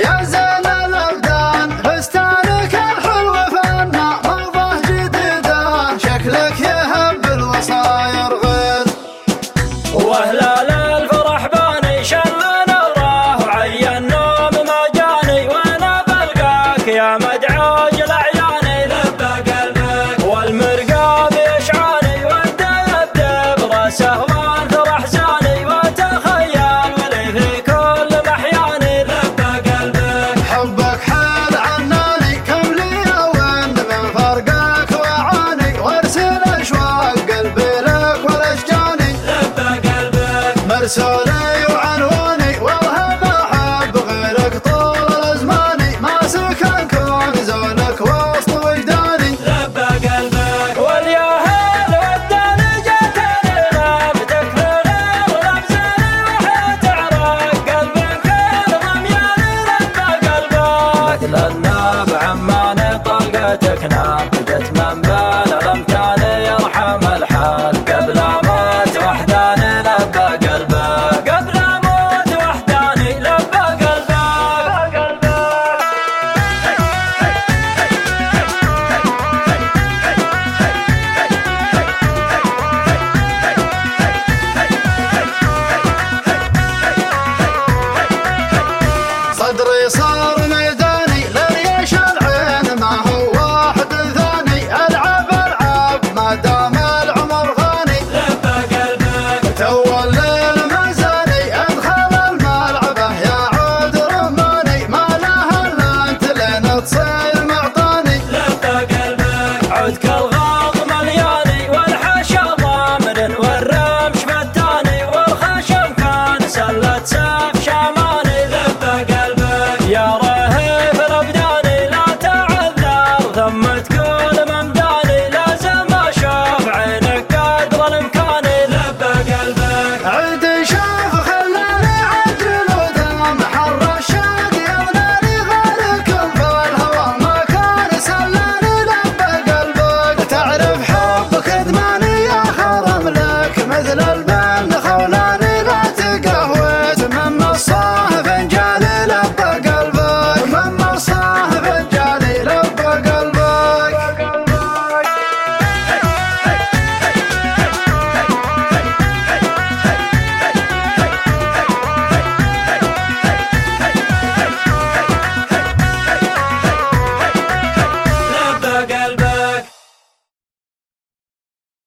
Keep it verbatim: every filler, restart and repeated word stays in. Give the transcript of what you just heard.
يا زين الابدان، فستانك الحلو فنا مرضه جديده، شكلك يهب الوصاير غير. وهلال الفرح باني شلنا الراح وعي النوم ما جاني، وانا بلقاك يا مدعوج الاعياني لبى قلبك، والمرقاب يشعاني والدبدب راسه والفرح زاني، وتخيل ولي في كل محياني لبى قلبك. حبك حال عناني كم لي وين من فرقك وعاني، وارسل اشواق قلبي لك والاشجاني لبى قلبك. مرسولي وعنواني والهم احب غيرك طول الازمان، ما سكن كون زولك وسط وجداني لبى قلبك. والياهل وداني جاتني غابتك في غير لمساني، وحيت عرق قلبك الغمياني لبى قلبك. مثل الناب عماني طلقتك ناب، جت من بين الامكان يرحم الحال، قبل اموت وحداني لبى قلبك، قبل اموت وحداني لبى قلبك. صدري صار ميداني لريش العين، ما هو واحد ثاني العب العاب ما دام العمر غاني لبى قلبك. تو الليل مزاني ادخل الملعبه يعود رماني، ما له الا انت لين تصير معطاني لبى قلبك. عودك الغاض ملياني والحاشا ضامر، والرمش فتاني والخشم كان سلة سيف شاماني لبى قلبك. يا